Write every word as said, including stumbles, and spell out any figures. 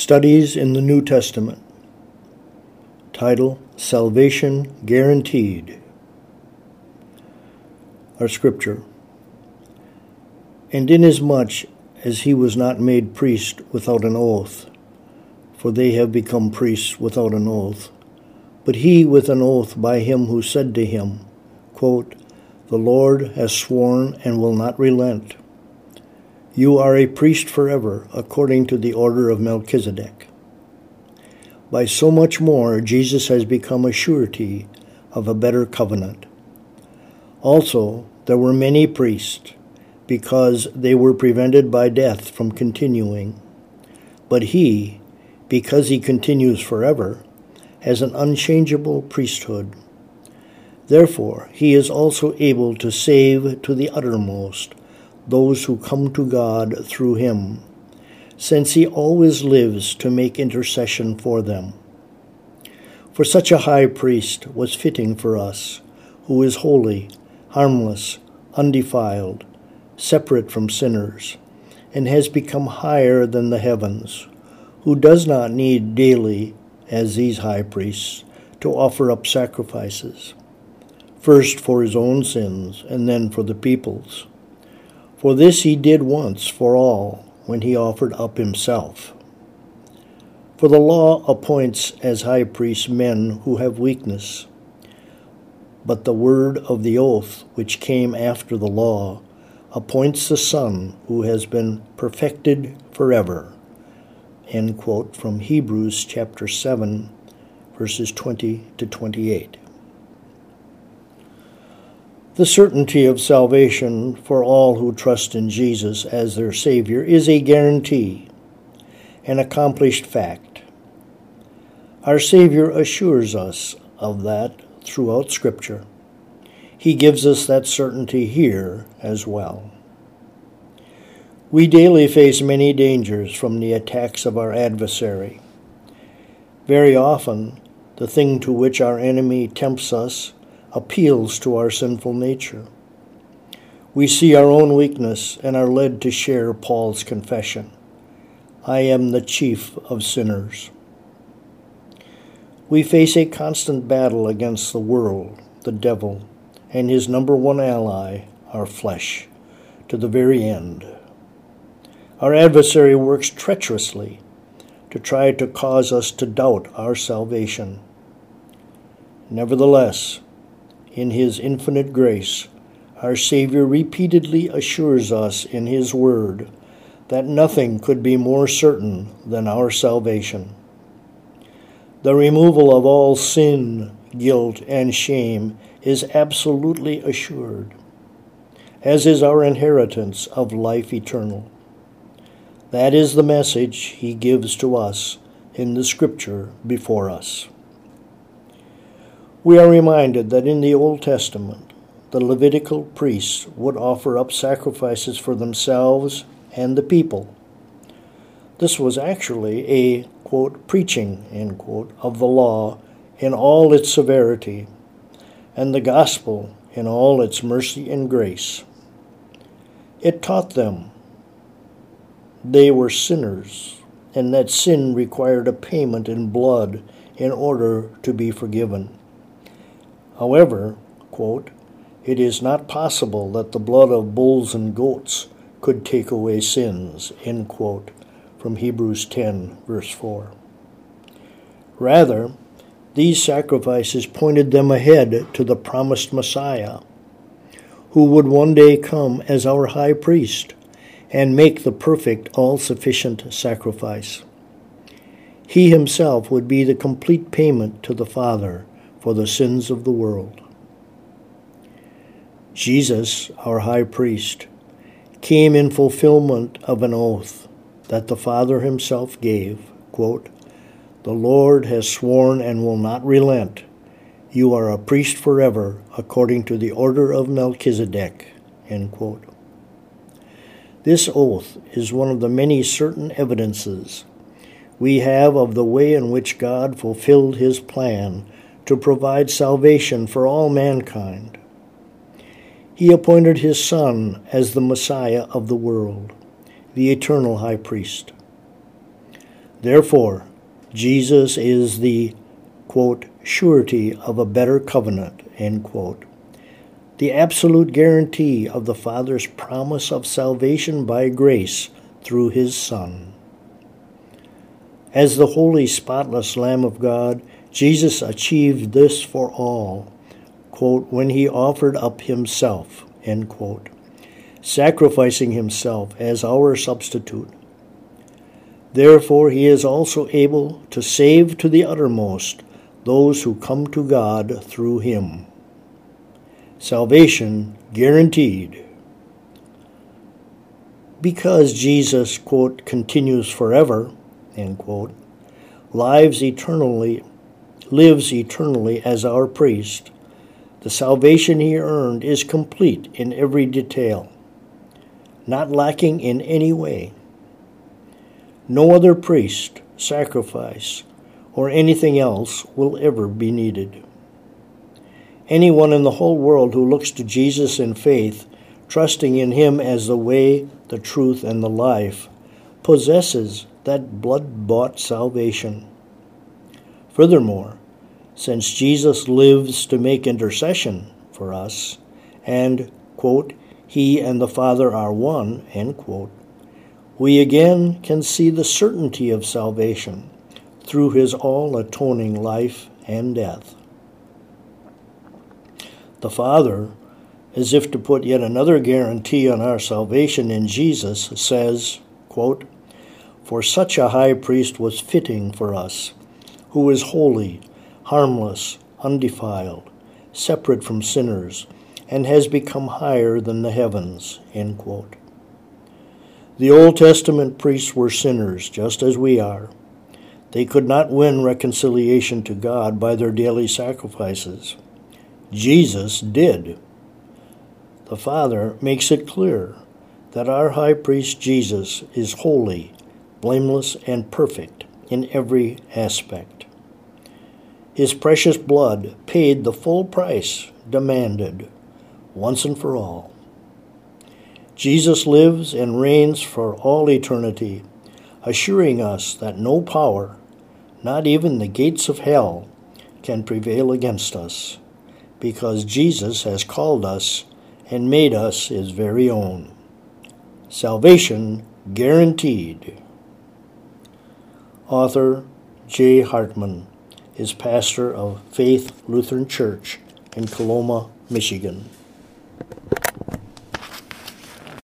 Studies in the New Testament. Title: Salvation Guaranteed. Our scripture. And inasmuch as he was not made priest without an oath, for they have become priests without an oath, but he with an oath by him who said to him, quote, "The Lord has sworn and will not relent. You are a priest forever, according to the order of Melchizedek." By so much more, Jesus has become a surety of a better covenant. Also, there were many priests, because they were prevented by death from continuing. But he, because he continues forever, has an unchangeable priesthood. Therefore, he is also able to save to the uttermost those who come to God through him, since he always lives to make intercession for them. For such a high priest was fitting for us, who is holy, harmless, undefiled, separate from sinners, and has become higher than the heavens, who does not need daily, as these high priests, to offer up sacrifices, first for his own sins and then for the people's. For this he did once for all, when he offered up himself. For the law appoints as high priests men who have weakness, but the word of the oath, which came after the law, appoints the Son who has been perfected forever. End quote from Hebrews chapter seven, verses twenty to twenty-eight. The certainty of salvation for all who trust in Jesus as their Savior is a guarantee, an accomplished fact. Our Savior assures us of that throughout Scripture. He gives us that certainty here as well. We daily face many dangers from the attacks of our adversary. Very often, the thing to which our enemy tempts us appeals to our sinful nature. We see our own weakness and are led to share Paul's confession, "I am the chief of sinners." We face a constant battle against the world, the devil, and his number one ally, our flesh, to the very end. Our adversary works treacherously to try to cause us to doubt our salvation. Nevertheless, in his infinite grace, our Savior repeatedly assures us in his word that nothing could be more certain than our salvation. The removal of all sin, guilt, and shame is absolutely assured, as is our inheritance of life eternal. That is the message he gives to us in the Scripture before us. We are reminded that in the Old Testament, the Levitical priests would offer up sacrifices for themselves and the people. This was actually a, quote, preaching, end quote, of the law in all its severity, and the gospel in all its mercy and grace. It taught them they were sinners, and that sin required a payment in blood in order to be forgiven. However, quote, "it is not possible that the blood of bulls and goats could take away sins," end quote, from Hebrews ten, verse four. Rather, these sacrifices pointed them ahead to the promised Messiah, who would one day come as our high priest and make the perfect, all-sufficient sacrifice. He himself would be the complete payment to the Father for the sins of the world. Jesus, our high priest, came in fulfillment of an oath that the Father himself gave, quote, "The Lord has sworn and will not relent. You are a priest forever, according to the order of Melchizedek," end quote. This oath is one of the many certain evidences we have of the way in which God fulfilled his plan to provide salvation for all mankind. He appointed his Son as the Messiah of the world, the eternal high priest. Therefore, Jesus is the, quote, surety of a better covenant, end quote. The absolute guarantee of the Father's promise of salvation by grace through his Son. As the holy, spotless Lamb of God, Jesus achieved this for all, quote, when he offered up himself, end quote, sacrificing himself as our substitute. Therefore, he is also able to save to the uttermost those who come to God through him. Salvation guaranteed. Because Jesus, quote, continues forever, end quote, lives eternally, lives eternally as our priest, the salvation he earned is complete in every detail, not lacking in any way. No other priest, sacrifice, or anything else will ever be needed. Anyone in the whole world who looks to Jesus in faith, trusting in him as the way, the truth, and the life, possesses that blood-bought salvation. Furthermore, since Jesus lives to make intercession for us, and, quote, he and the Father are one, end quote, we again can see the certainty of salvation through his all-atoning life and death. The Father, as if to put yet another guarantee on our salvation in Jesus, says, quote, for such a high priest was fitting for us, who is holy, harmless, undefiled, separate from sinners, and has become higher than the heavens, end quote. The Old Testament priests were sinners, just as we are. They could not win reconciliation to God by their daily sacrifices. Jesus did. The Father makes it clear that our high priest Jesus is holy, blameless, and perfect in every aspect. His precious blood paid the full price demanded, once and for all. Jesus lives and reigns for all eternity, assuring us that no power, not even the gates of hell, can prevail against us, because Jesus has called us and made us his very own. Salvation guaranteed. Author J. Hartman is pastor of Faith Lutheran Church in Coloma, Michigan.